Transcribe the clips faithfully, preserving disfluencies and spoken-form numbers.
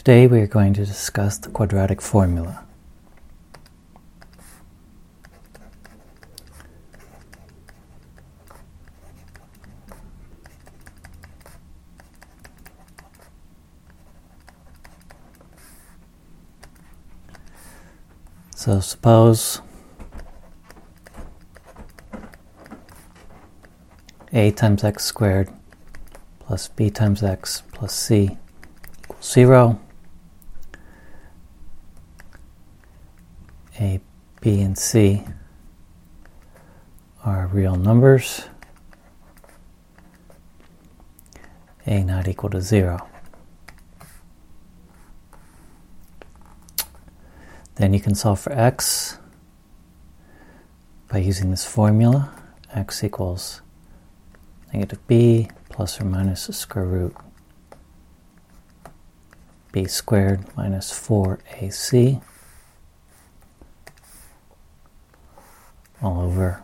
Today we are going to discuss the quadratic formula. So suppose a times x squared plus b times x plus c equals zero. A, b, and c are real numbers. A not equal to zero. Then you can solve for x by using this formula. X equals negative b plus or minus the square root b squared minus four a c all over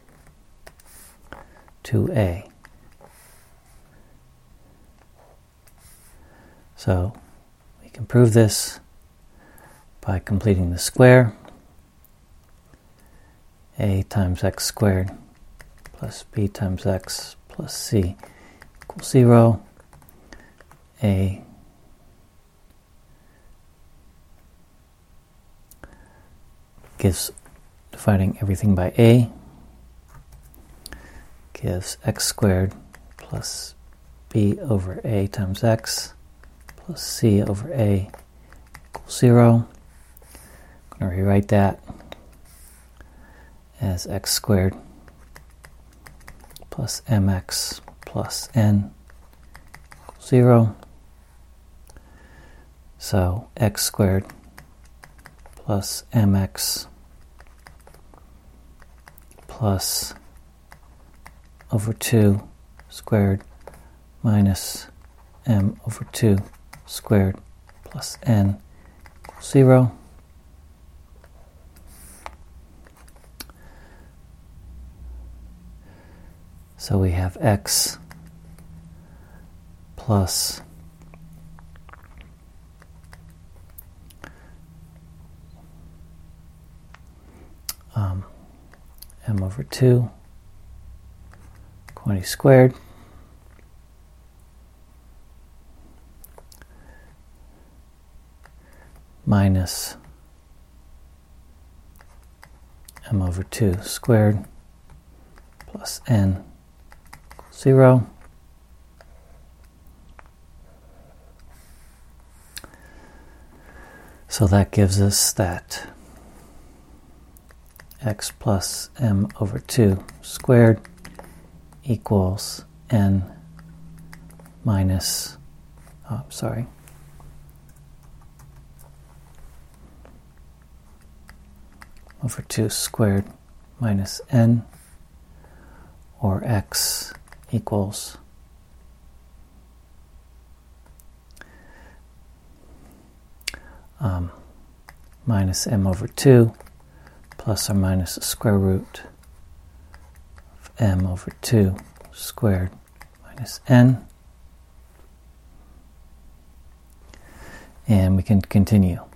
two a. So we can prove this by completing the square. A times x squared plus b times x plus c equals zero. A gives, dividing everything by a, gives x squared plus b over a times x plus c over a equals zero. I'm going to rewrite that as x squared plus mx plus n equals zero. So x squared plus mx plus over two squared minus m over two squared plus n equals zero. So we have x plus um, m over two, twenty squared, minus m over two squared plus n equals zero. So that gives us that x plus m over two squared equals n minus, oh, sorry, over two squared minus n, or x equals um, minus m over two plus or minus the square root of m over two squared minus n. And we can continue.